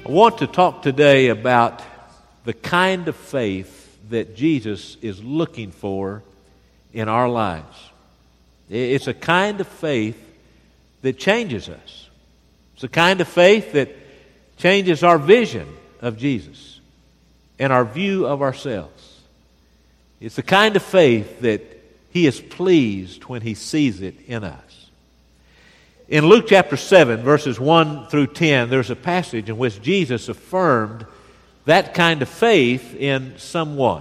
I want to talk today about the kind of faith that Jesus is looking for in our lives. It's a kind of faith that changes us. It's a kind of faith that changes our vision of Jesus and our view of ourselves. It's the kind of faith that He is pleased when He sees it in us. In Luke chapter 7, verses 1 through 10, there's a passage in which Jesus affirmed that kind of faith in someone.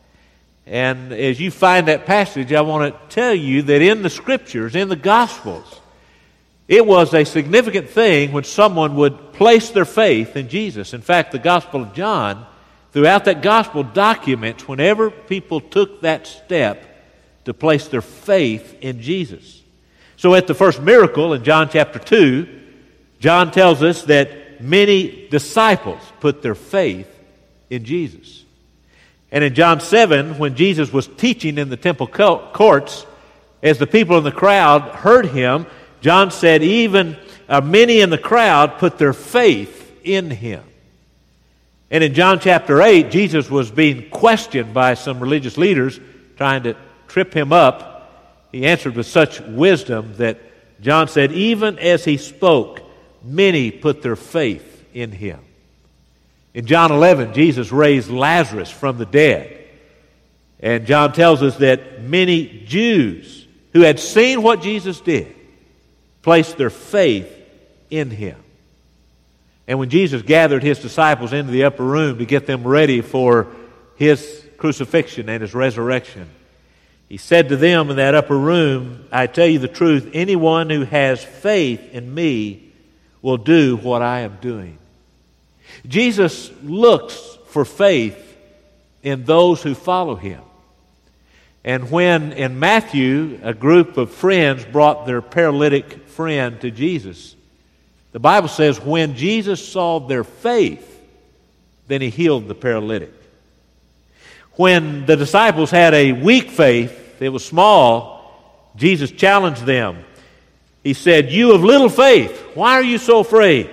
And as you find that passage, I want to tell you that in the Scriptures, in the Gospels, it was a significant thing when someone would place their faith in Jesus. In fact, the Gospel of John, throughout that Gospel, documents whenever people took that step to place their faith in Jesus. So at the first miracle in John chapter 2, John tells us that many disciples put their faith in Jesus. And in John 7, when Jesus was teaching in the temple courts, as the people in the crowd heard Him, John said even many in the crowd put their faith in Him. And in John chapter 8, Jesus was being questioned by some religious leaders trying to trip Him up. He answered with such wisdom that John said, even as He spoke, many put their faith in Him. In John 11, Jesus raised Lazarus from the dead. And John tells us that many Jews who had seen what Jesus did placed their faith in Him. And when Jesus gathered His disciples into the upper room to get them ready for His crucifixion and His resurrection, He said to them in that upper room, I tell you the truth, anyone who has faith in me will do what I am doing. Jesus looks for faith in those who follow Him. And when in Matthew a group of friends brought their paralytic friend to Jesus, the Bible says when Jesus saw their faith, then He healed the paralytic. When the disciples had a weak faith, it was small, Jesus challenged them. He said, you of little faith, why are you so afraid?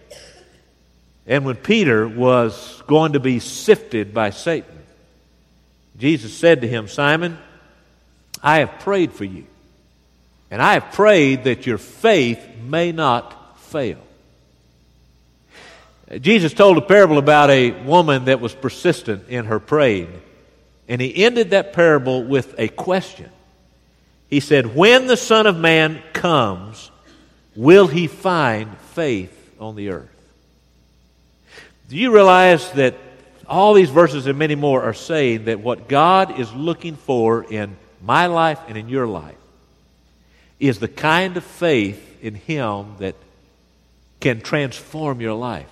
And when Peter was going to be sifted by Satan, Jesus said to him, Simon, I have prayed for you, and I have prayed that your faith may not fail. Jesus told a parable about a woman that was persistent in her praying. And He ended that parable with a question. He said, when the Son of Man comes, will He find faith on the earth? Do you realize that all these verses and many more are saying that what God is looking for in my life and in your life is the kind of faith in Him that can transform your life?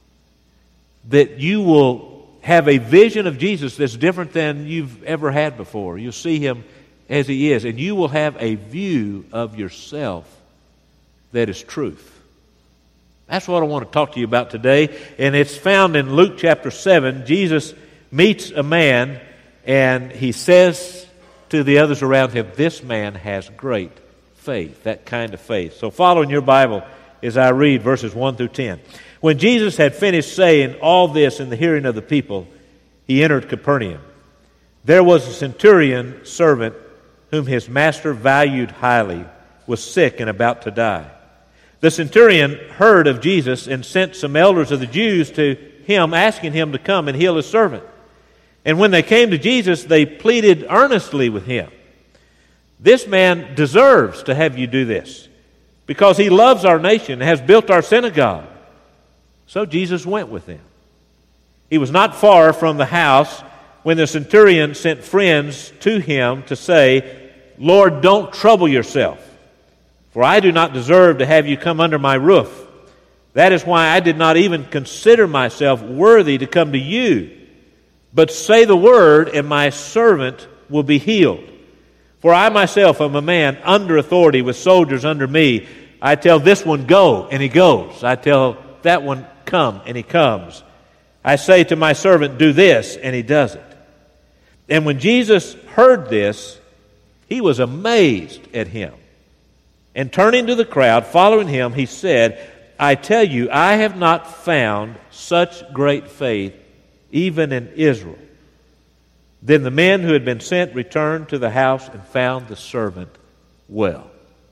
That you will have a vision of Jesus that's different than you've ever had before. You'll see Him as He is, and you will have a view of yourself that is truth. That's what I want to talk to you about today, and it's found in Luke chapter 7. Jesus meets a man, and He says to the others around Him, this man has great faith, that kind of faith. So follow in your Bible as I read verses 1 through 10. When Jesus had finished saying all this in the hearing of the people, He entered Capernaum. There was a centurion servant whom his master valued highly, was sick and about to die. The centurion heard of Jesus and sent some elders of the Jews to him, asking him to come and heal his servant. And when they came to Jesus, they pleaded earnestly with Him. This man deserves to have you do this, because he loves our nation and has built our synagogue. So Jesus went with them. He was not far from the house when the centurion sent friends to him to say, Lord, don't trouble yourself, for I do not deserve to have you come under my roof. That is why I did not even consider myself worthy to come to you. But say the word, and my servant will be healed. For I myself am a man under authority with soldiers under me. I tell this one, go, and he goes. I tell that one, come, and he comes. I say to my servant, do this, and he does it. And when Jesus heard this, He was amazed at him. And turning to the crowd, following Him, He said, I tell you, I have not found such great faith even in Israel. Then the men who had been sent returned to the house and found the servant well.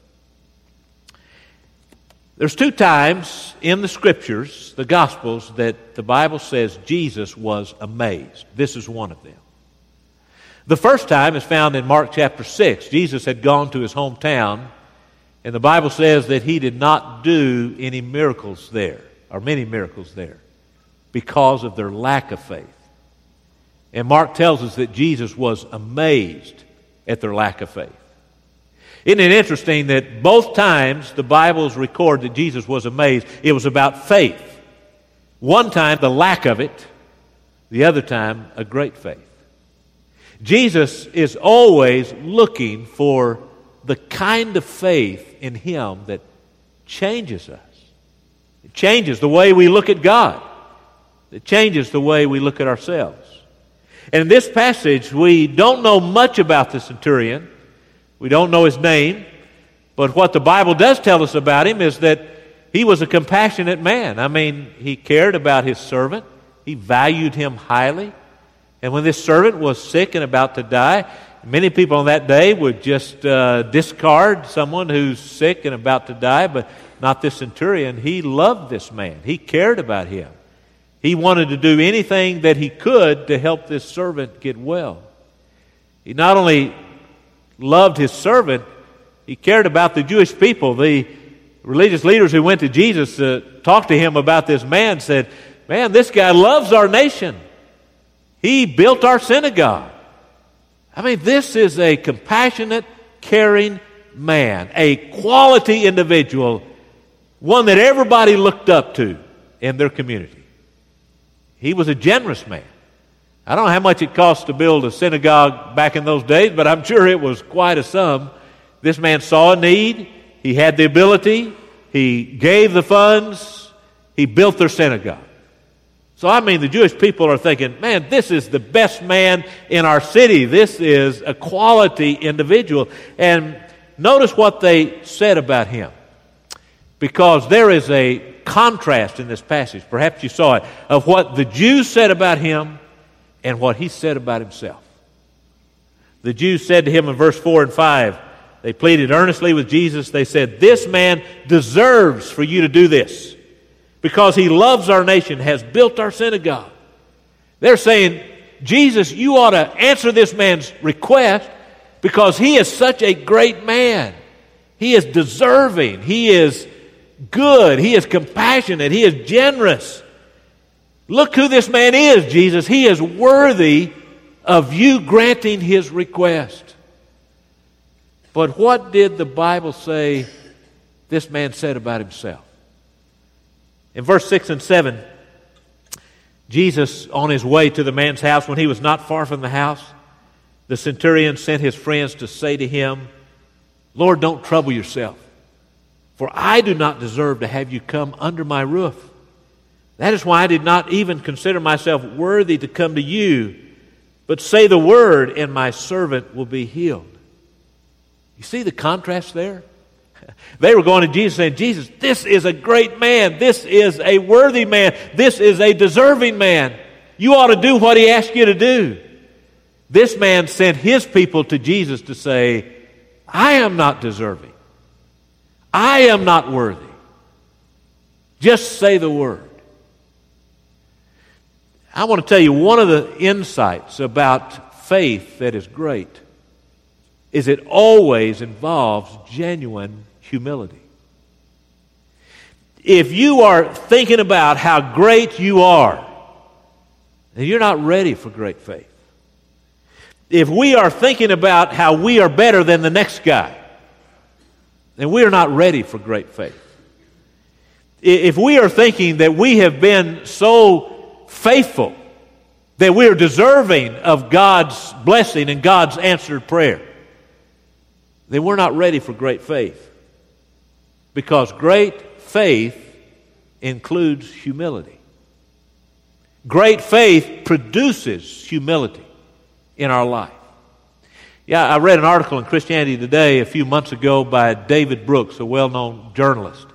There's 2 times in the Scriptures, the Gospels, that the Bible says Jesus was amazed. This is one of them. The first time is found in Mark chapter 6. Jesus had gone to his hometown, and the Bible says that he did not do any miracles there, or many miracles there, because of their lack of faith. And Mark tells us that Jesus was amazed at their lack of faith. Isn't it interesting that both times the Bibles record that Jesus was amazed, it was about faith. One time, the lack of it. The other time, a great faith. Jesus is always looking for the kind of faith in Him that changes us. It changes the way we look at God. It changes the way we look at ourselves. And in this passage, we don't know much about the centurion. We don't know his name. But what the Bible does tell us about him is that he was a compassionate man. I mean, he cared about his servant. He valued him highly. And when this servant was sick and about to die, many people on that day would just discard someone who's sick and about to die, but not this centurion. He loved this man. He cared about him. He wanted to do anything that he could to help this servant get well. He not only loved his servant, he cared about the Jewish people. The religious leaders who went to Jesus to talk to him about this man said, "Man, this guy loves our nation. He built our synagogue." I mean, this is a compassionate, caring man, a quality individual, one that everybody looked up to in their community. He was a generous man. I don't know how much it cost to build a synagogue back in those days, but I'm sure it was quite a sum. This man saw a need. He had the ability. He gave the funds. He built their synagogue. So, I mean, the Jewish people are thinking, man, this is the best man in our city. This is a quality individual. And notice what they said about him. Because there is a contrast in this passage, perhaps you saw it, of what the Jews said about him and what he said about himself. The Jews said to him in verse 4 and 5, they pleaded earnestly with Jesus. They said, "This man deserves for you to do this, because he loves our nation, has built our synagogue." They're saying, Jesus, you ought to answer this man's request because he is such a great man. He is deserving. He is good. He is compassionate. He is generous. Look who this man is, Jesus. He is worthy of you granting his request. But what did the Bible say this man said about himself? In verse 6 and 7, Jesus, on his way to the man's house, when he was not far from the house, the centurion sent his friends to say to him, "Lord, don't trouble yourself, for I do not deserve to have you come under my roof. That is why I did not even consider myself worthy to come to you, but say the word, and my servant will be healed." You see the contrast there? They were going to Jesus saying, "Jesus, this is a great man. This is a worthy man. This is a deserving man. You ought to do what he asked you to do." This man sent his people to Jesus to say, "I am not deserving. I am not worthy. Just say the word." I want to tell you one of the insights about faith that is great is it always involves genuine humility. If you are thinking about how great you are, then you're not ready for great faith. If we are thinking about how we are better than the next guy, then we are not ready for great faith. If we are thinking that we have been so faithful that we are deserving of God's blessing and God's answered prayer, then we're not ready for great faith. Because great faith includes humility. Great faith produces humility in our life. Yeah, I read an article in Christianity Today a few months ago by David Brooks, a well-known journalist.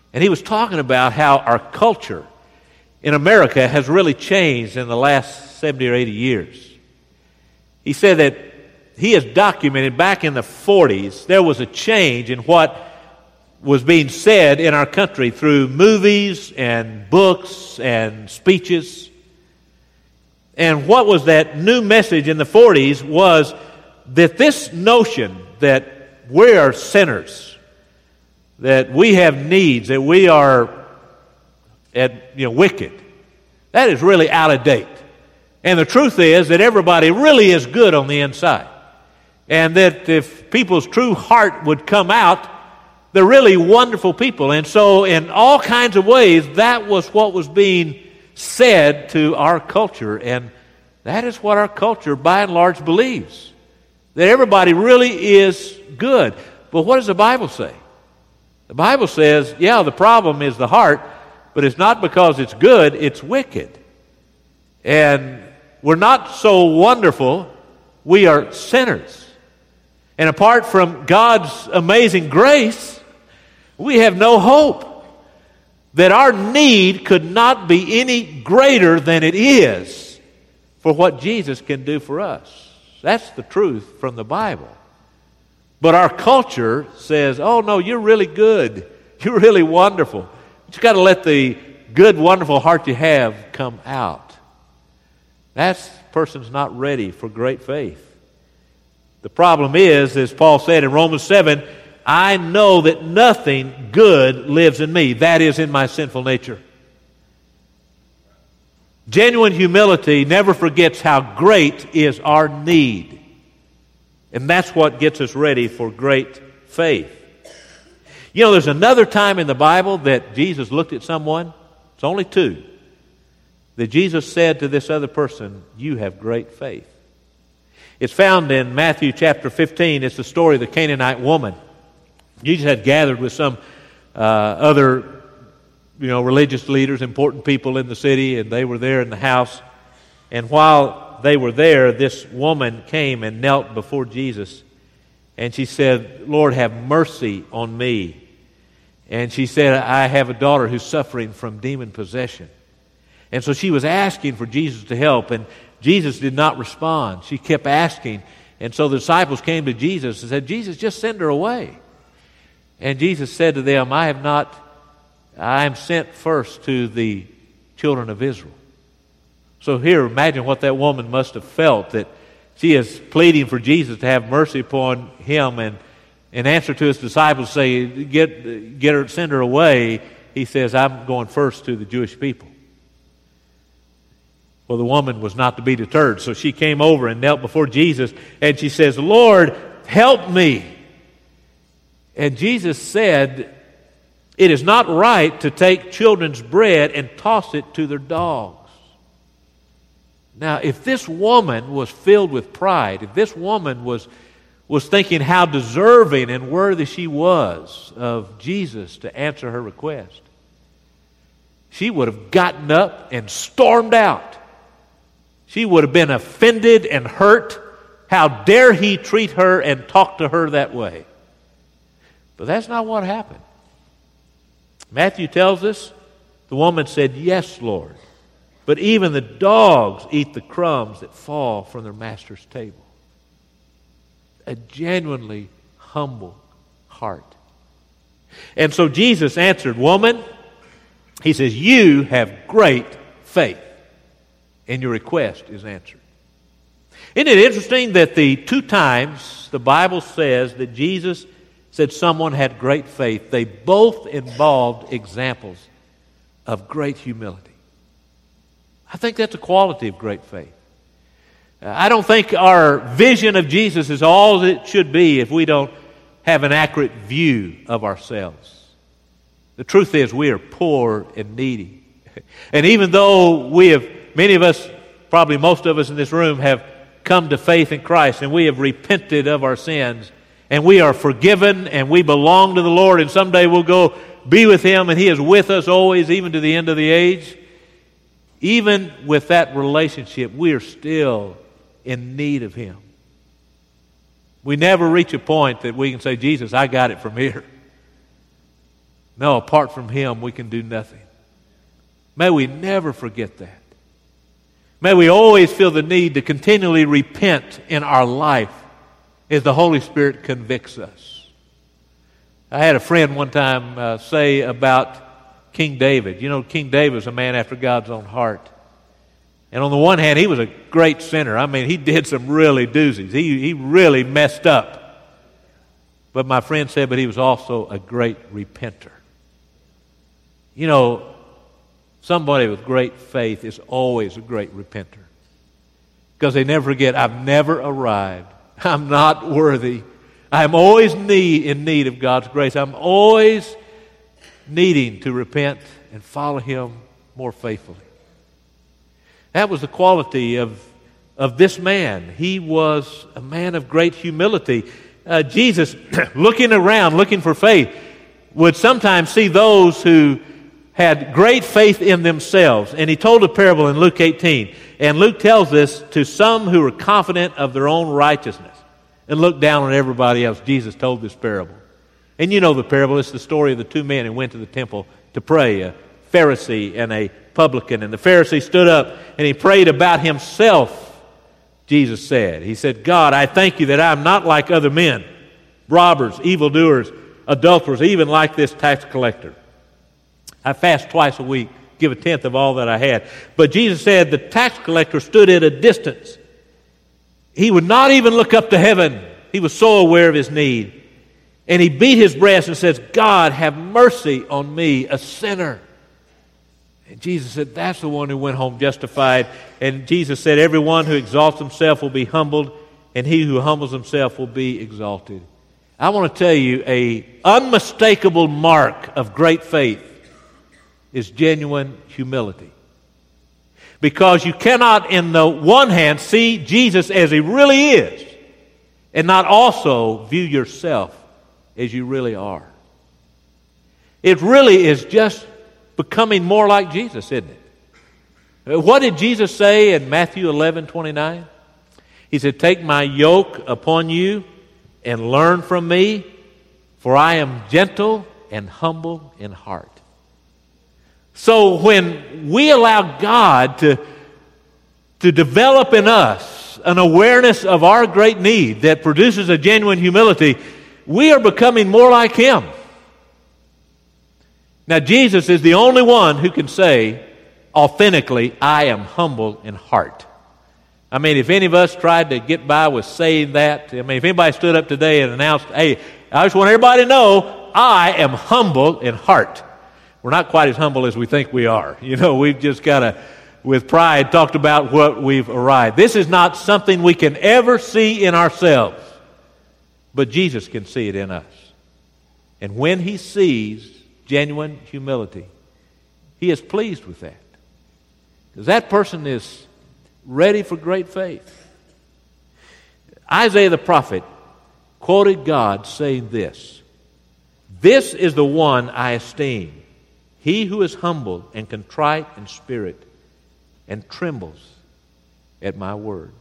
And he was talking about how our culture in America has really changed in the last 70 or 80 years. He said that he has documented back in the 40s there was a change in what was being said in our country through movies and books and speeches. And what was that new message in the 40s was that this notion that we are sinners, that we have needs, that we are wicked, that is really out of date. And the truth is that everybody really is good on the inside. And that if people's true heart would come out, they're really wonderful people. And so in all kinds of ways, that was what was being said to our culture. And that is what our culture, by and large, believes. That everybody really is good. But what does the Bible say? The Bible says, yeah, the problem is the heart, but it's not because it's good, it's wicked. And we're not so wonderful, we are sinners. And apart from God's amazing grace, we have no hope. That our need could not be any greater than it is for what Jesus can do for us. That's the truth from the Bible. But our culture says, oh no, you're really good. You're really wonderful. You've got to let the good, wonderful heart you have come out. That person's not ready for great faith. The problem is, as Paul said in Romans 7, I know that nothing good lives in me. That is in my sinful nature. Genuine humility never forgets how great is our need. And that's what gets us ready for great faith. You know, there's another time in the Bible that Jesus looked at someone. It's only two. That Jesus said to this other person, you have great faith. It's found in Matthew chapter 15. It's the story of the Canaanite woman. Jesus had gathered with some other, religious leaders, important people in the city, and they were there in the house. And while they were there, this woman came and knelt before Jesus. And she said, Lord, have mercy on me. And she said, I have a daughter who's suffering from demon possession. And so she was asking for Jesus to help, and Jesus did not respond. She kept asking. And so the disciples came to Jesus and said, Jesus, just send her away. And Jesus said to them, I am sent first to the children of Israel. So here, imagine what that woman must have felt, that she is pleading for Jesus to have mercy upon him, and in answer to his disciples say, get her, send her away. He says, I'm going first to the Jewish people. Well, the woman was not to be deterred, so she came over and knelt before Jesus, and she says, Lord, help me. And Jesus said, it is not right to take children's bread and toss it to their dogs. Now, if this woman was filled with pride, if this woman was thinking how deserving and worthy she was of Jesus to answer her request, she would have gotten up and stormed out. She would have been offended and hurt. How dare he treat her and talk to her that way? But that's not what happened. Matthew tells us the woman said, yes, Lord, but even the dogs eat the crumbs that fall from their master's table. A genuinely humble heart. And so Jesus answered, woman, he says, you have great faith, and your request is answered. Isn't it interesting that the two times the Bible says that Jesus said someone had great faith, they both involved examples of great humility? I think that's a quality of great faith. I don't think our vision of Jesus is all that it should be if we don't have an accurate view of ourselves. The truth is we are poor and needy. And even though many of us, probably most of us in this room, have come to faith in Christ and we have repented of our sins and we are forgiven and we belong to the Lord, and someday we'll go be with Him and He is with us always, even to the end of the age. Even with that relationship, we are still in need of Him. We never reach a point that we can say, Jesus, I got it from here. No, apart from Him, we can do nothing. May we never forget that. May we always feel the need to continually repent in our life as the Holy Spirit convicts us. I had a friend one time say about King David. You know, King David was a man after God's own heart. And on the one hand, he was a great sinner. I mean, he did some really doozies. He really messed up. But my friend said, but he was also a great repenter. You know, somebody with great faith is always a great repenter. Because they never forget, I've never arrived. I'm not worthy. I'm always in need of God's grace. I'm always needing to repent and follow Him more faithfully. That was the quality of this man. He was a man of great humility. Jesus, looking around, looking for faith, would sometimes see those who had great faith in themselves. And He told a parable in Luke 18. And Luke tells this to some who were confident of their own righteousness and looked down on everybody else. Jesus told this parable. And you know the parable. It's the story of the two men who went to the temple to pray, a Pharisee and a publican. And the Pharisee stood up and he prayed about himself, Jesus said. He said, God, I thank You that I am not like other men, robbers, evildoers, adulterers, even like this tax collector. I fast twice a week, give a tenth of all that I had. But Jesus said the tax collector stood at a distance. He would not even look up to heaven. He was so aware of his need. And he beat his breast and says, God, have mercy on me, a sinner. And Jesus said, that's the one who went home justified. And Jesus said, everyone who exalts himself will be humbled, and he who humbles himself will be exalted. I want to tell you, an unmistakable mark of great faith is genuine humility. Because you cannot, in the one hand, see Jesus as He really is, and not also view yourself as you really are. It really is just becoming more like Jesus, isn't it? What did Jesus say in Matthew 11:29? He said, take my yoke upon you and learn from me, for I am gentle and humble in heart. So when we allow God to develop in us an awareness of our great need that produces a genuine humility, we are becoming more like Him. Now, Jesus is the only one who can say authentically, I am humble in heart. I mean, if any of us tried to get by with saying that, I mean, if anybody stood up today and announced, hey, I just want everybody to know, I am humble in heart. We're not quite as humble as we think we are. You know, we've just got to, with pride, talked about what we've arrived. This is not something we can ever see in ourselves, but Jesus can see it in us. And when He sees genuine humility, He is pleased with that. Because that person is ready for great faith. Isaiah the prophet quoted God saying this, this is the one I esteem, he who is humble and contrite in spirit and trembles at my word.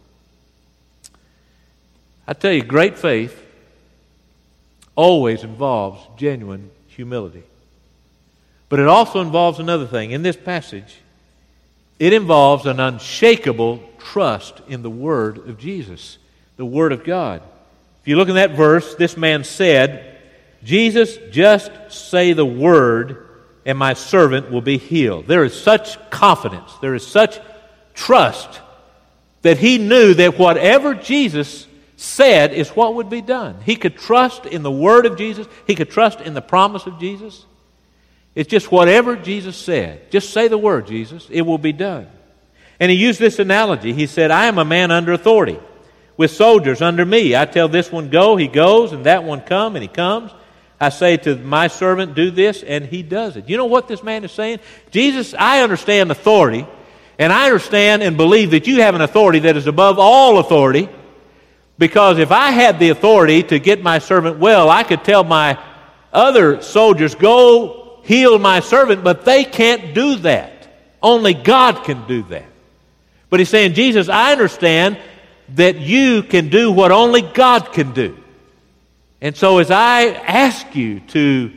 I tell you, great faith always involves genuine humility. But it also involves another thing. In this passage, it involves an unshakable trust in the Word of Jesus, the Word of God. If you look in that verse, this man said, Jesus, just say the word, and my servant will be healed. There is such confidence, there is such trust that he knew that whatever Jesus said is what would be done. He could trust in the word of Jesus. He could trust in the promise of Jesus. It's just whatever Jesus said. Just say the word, Jesus. It will be done. And he used this analogy. He said, I am a man under authority, with soldiers under me. I tell this one, go, he goes, and that one come, and he comes. I say to my servant, do this, and he does it. You know what this man is saying? Jesus, I understand authority, and I understand and believe that you have an authority that is above all authority, because if I had the authority to get my servant well, I could tell my other soldiers, go heal my servant, but they can't do that. Only God can do that. But he's saying, Jesus, I understand that you can do what only God can do. And so as I ask you to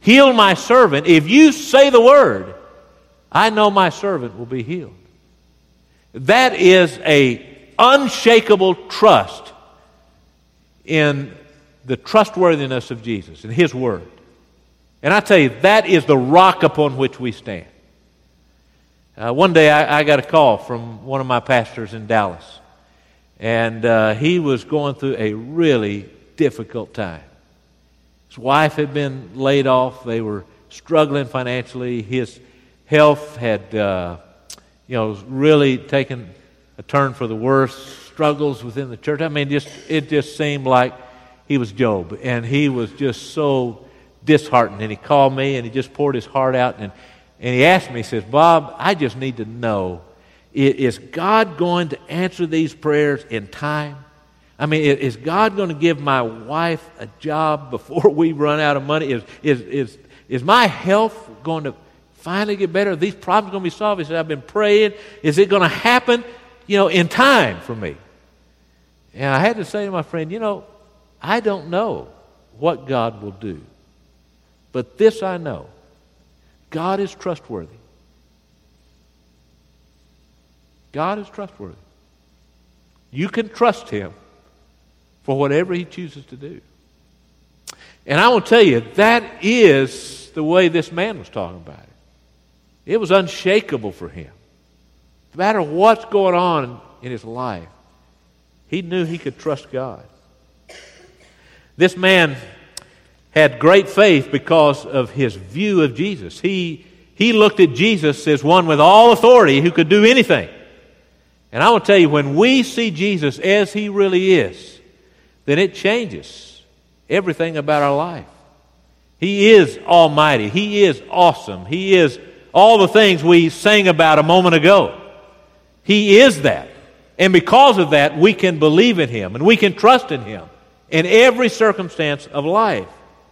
heal my servant. If you say the word, I know my servant will be healed. That is an unshakable trust in the trustworthiness of Jesus and His word. And I tell you, that is the rock upon which we stand. One day I got a call from one of my pastors in Dallas. And he was going through a really difficult time. His wife had been laid off. They were struggling financially. His health had, really taken a turn for the worse. Struggles within the church. I mean, it just seemed like he was Job. And he was just so disheartened. And he called me and he just poured his heart out. And he asked me, he says, Bob, I just need to know, is God going to answer these prayers in time? I mean, is God going to give my wife a job before we run out of money? Is my health going to finally get better? Are these problems going to be solved? He said, I've been praying. Is it going to happen, in time for me? And I had to say to my friend, I don't know what God will do. But this I know. God is trustworthy. God is trustworthy. You can trust Him for whatever He chooses to do. And I will tell you, that is the way this man was talking about it. It was unshakable for him. No matter what's going on in his life, he knew he could trust God. This man had great faith because of his view of Jesus. He looked at Jesus as one with all authority who could do anything. And I will tell you, when we see Jesus as He really is, then it changes everything about our life. He is almighty. He is awesome. He is all the things we sang about a moment ago. He is that. And because of that, we can believe in Him and we can trust in Him in every circumstance of life.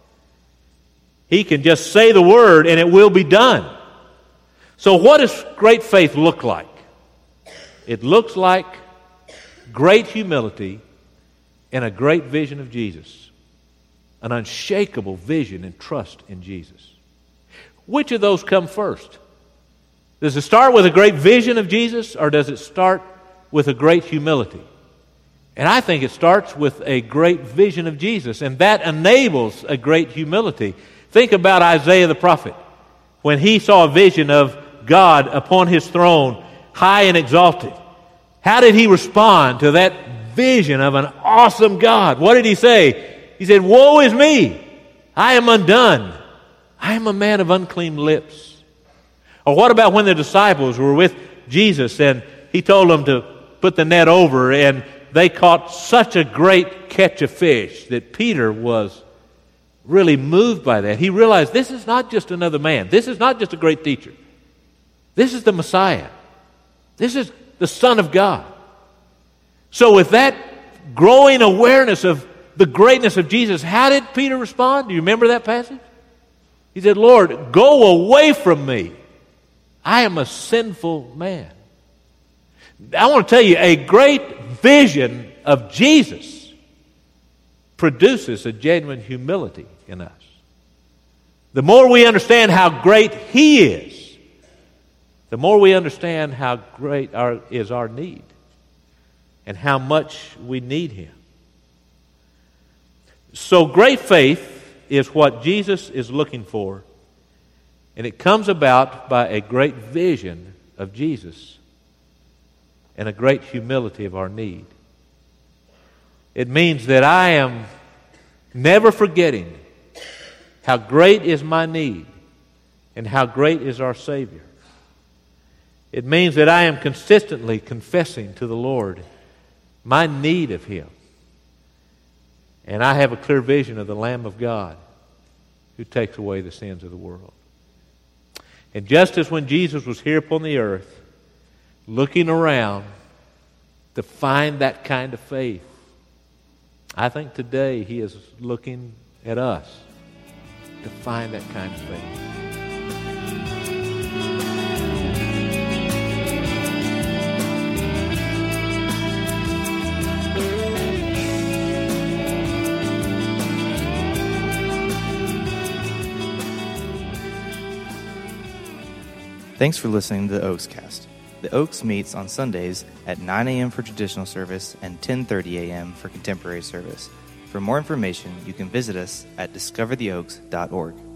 He can just say the word and it will be done. So what does great faith look like? It looks like great humility and a great vision of Jesus. An unshakable vision and trust in Jesus. Which of those come first? Does it start with a great vision of Jesus, or does it start with a great humility? And I think it starts with a great vision of Jesus, and that enables a great humility. Think about Isaiah the prophet. When he saw a vision of God upon His throne, high and exalted, how did he respond to that vision of an awesome God? What did he say? He said, "Woe is me! I am undone. I am a man of unclean lips." Or what about when the disciples were with Jesus and He told them to put the net over, and they caught such a great catch of fish that Peter was really moved by that. He realized this is not just another man. This is not just a great teacher. This is the Messiah. This is the Son of God. So with that growing awareness of the greatness of Jesus, how did Peter respond? Do you remember that passage? He said, "Lord, go away from me. I am a sinful man." I want to tell you, a great vision of Jesus produces a genuine humility in us. The more we understand how great He is, the more we understand how great is our need and how much we need Him. So great faith is what Jesus is looking for, and it comes about by a great vision of Jesus and a great humility of our need. It means that I am never forgetting how great is my need and how great is our Savior. It means that I am consistently confessing to the Lord my need of Him. And I have a clear vision of the Lamb of God who takes away the sins of the world. And just as when Jesus was here upon the earth, looking around to find that kind of faith, I think today He is looking at us to find that kind of faith. Thanks for listening to the Oaks Cast. The Oaks meets on Sundays at 9 a.m. for traditional service and 10:30 a.m. for contemporary service. For more information, you can visit us at discovertheoaks.org.